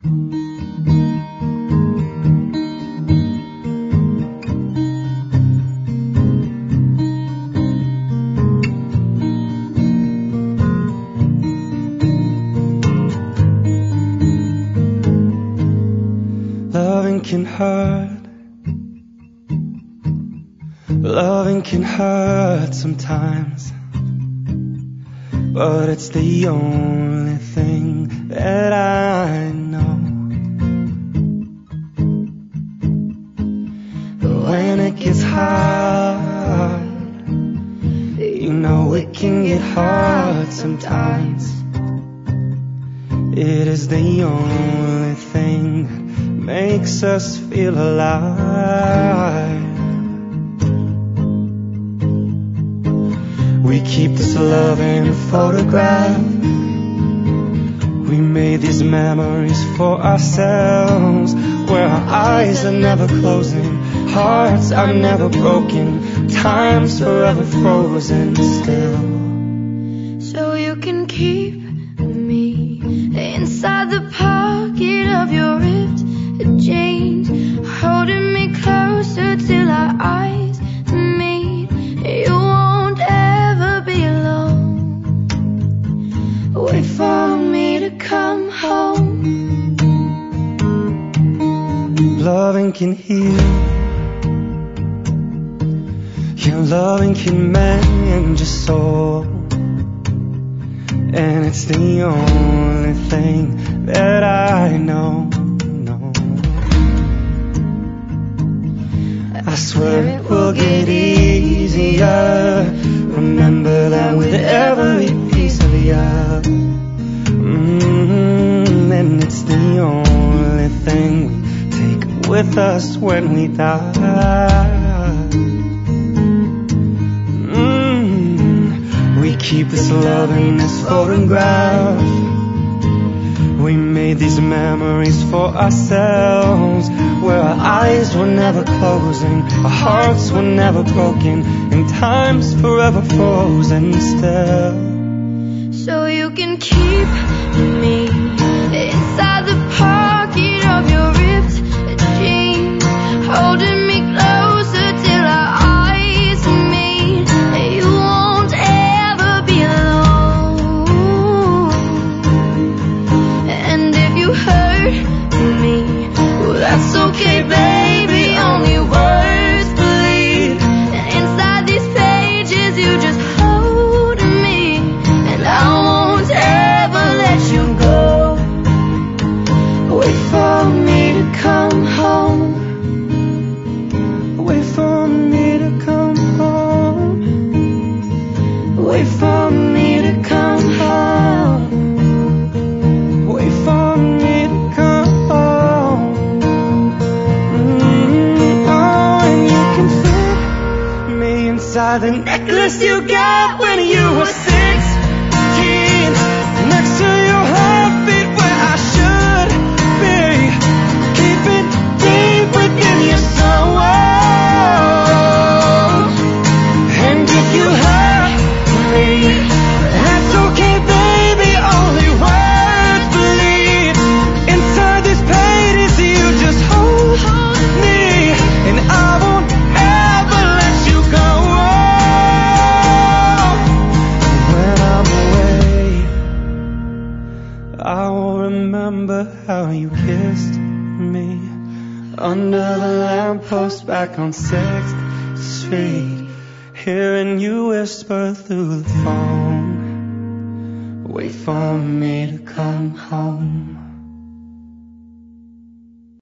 Loving can hurt. Loving can hurt sometimes, but it's the only thing that I know. But when it gets hard, you know it can get hard sometimes. It is the only thing that makes us feel alive. We keep this love in a photograph. We made these memories for ourselves, where our eyes are never closing, hearts are never broken, time's forever frozen still. So you can keep me inside the pocket of your ripped jeans, holding me closer till our eyes meet. You won't ever be alone. Wait for me to come home. Loving can heal. Your loving can mend your soul, and it's the only thing that I know. I swear it will get easier. Remember that with every piece of you. And it's the only thing we take with us when we die. We keep this love in this photograph. We made these memories for ourselves, where our eyes were never closing, our hearts were never broken, and time's forever frozen still. So you can keep me inside the pocket of your ripped jeans, holding me closer till our eyes meet. You won't ever be alone. And if you hurt me, well, that's okay, baby, only words bleed. And inside these pages you just hold me, and I won't ever let you go. Wait for me to come home. Wait for me to come home. Wait for me to come home. Wait for me to come home. Oh, and you can fit me inside the necklace you got when you were 16, next to your heartbeat where I should be. Keep it deep within your soul. And if you hurt me, that's okay, baby, only words bleed. Inside these pages you just hold me, and I won't ever let you go. When I'm away, I will remember how you kissed me under the lamppost back on 6th Street, hearing you whisper through the phone. Wait for me to come home.